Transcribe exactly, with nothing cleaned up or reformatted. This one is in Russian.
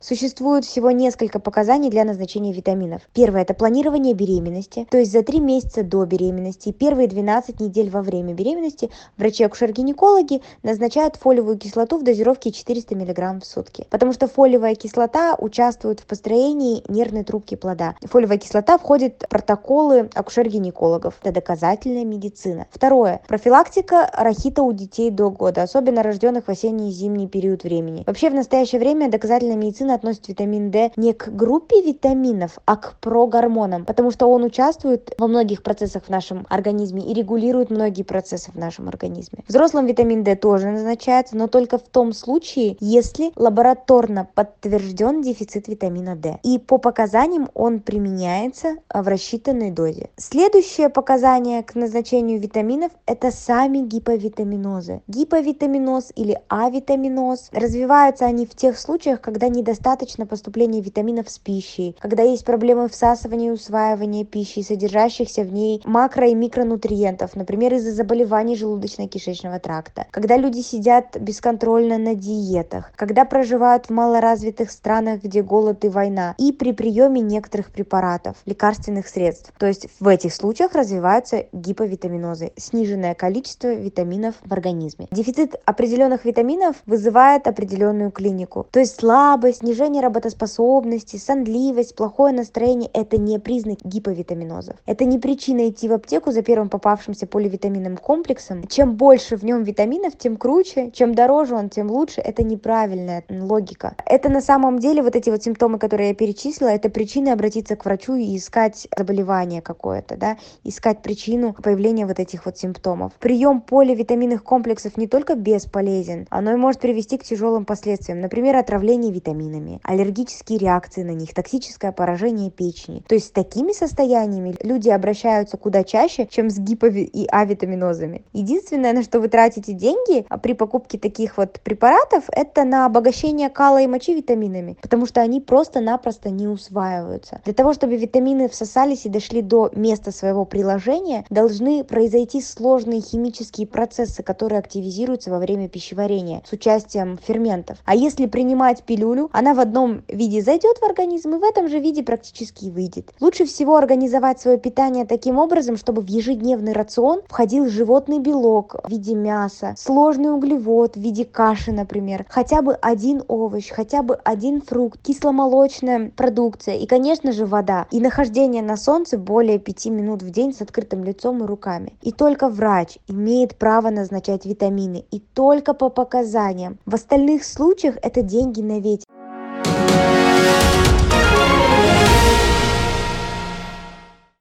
Существует всего несколько показаний для назначения витаминов. Первое – это планирование беременности, то есть за три месяца до беременности и первые двенадцать недель во время беременности врачи-акушер-гинекологи назначают фолиевую кислоту в дозировке четыреста миллиграмм в сутки, потому что фолиевая кислота участвует в построении нервной трубки плода. Фолиевая кислота входит в протоколы акушер-гинекологов. Это доказательная медицина. Второе – профилактика рахита у детей до года, особенно рожденных в осенний и зимний период времени. Вообще в настоящее время доказательная медицина относит витамин D не к группе витаминов, а к прогормонам, потому что он участвует во многих процессах в нашем организме и регулирует многие процессы в нашем организме. Взрослым витамин D тоже назначается, но только в том случае, если лабораторно подтвержден дефицит витамина D. И по показаниям он применяется в рассчитанной дозе. Следующее показание к назначению витаминов – это сами гиповитаминозы. Гиповитаминоз или авитаминоз. Развиваются они в тех случаях, когда недостаточно поступления витаминов с пищей, когда есть проблемы всасывания и усваивания пищи, содержащихся в ней макро- и микронутриентов, например, из-за заболеваний желудочно-кишечного тракта, когда люди сидят бесконтрольно на диетах, когда проживают в малоразвитых странах, где голод и война, и при приеме некоторых препаратов, лекарственных средств. То есть в этих случаях развиваются гиповитаминозы, сниженное количество витаминов в организме. Дефицит определенных витаминов вызывает определенную клинику. То есть слабость, снижение работоспособности, сонливость, плохое настроение – это не признак гиповитаминозов. Это не причина идти в аптеку за первым попавшимся поливитаминным комплексом. Чем больше в нем витаминов, тем круче, чем дороже он, тем лучше. Это неправильная логика. Это на самом деле вот эти вот симптомы, которые я перечислила, это причины обратиться к врачу и искать заболевание какое-то, да, искать причину появления вот этих вот симптомов. Прием поливитаминных комплексов не только бесполезен, оно и может привести к тяжелым последствиям, например, отравление витаминами, аллергические реакции на них, токсическое поражение печени. То есть с такими состояниями люди обращаются куда чаще, чем с гипови- и авитаминозами. Единственное, на что вы тратите деньги при покупке таких вот препаратов, это на обогащение кала и мочи витаминами, потому что они просто-напросто не усваиваются. Для того, чтобы витамины всосались и дошли до места своего приложения, должны произойти сложные химические процессы, которые активизируются во время пищеварения с участием ферментов. А если принимать пилюлю, она в одном виде зайдет в организм и в этом же виде практически и выйдет. Лучше всего организовать свое питание таким образом, чтобы в ежедневный рацион входил животный белок в виде мяса, сложный углевод в виде каши, например, хотя бы один овощ, хотя бы один фрукт, кисломолочная продукция и, конечно же, вода. И нахождение на солнце более пяти минут в день с открытым лицом и руками. И только врач имеет право назначать витамины, и только по показаниям. В остальных случаях это деньги на ветер.